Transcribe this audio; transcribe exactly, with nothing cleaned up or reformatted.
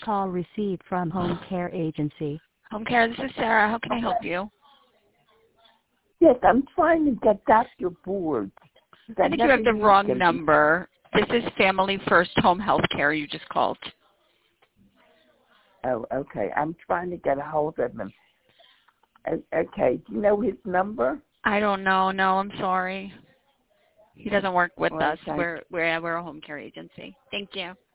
Call received from Home Care Agency. Home Care, this is Sarah. How can I help you? Yes, I'm trying to get Doctor Board. I think you have the wrong number. This is Family First Home Health Care you just called. Oh, okay. I'm trying to get a hold of him. Okay. Do you know his number? I don't know. No, I'm sorry. He doesn't work with Well, us. thank- We're we're we're a home care agency. Thank you.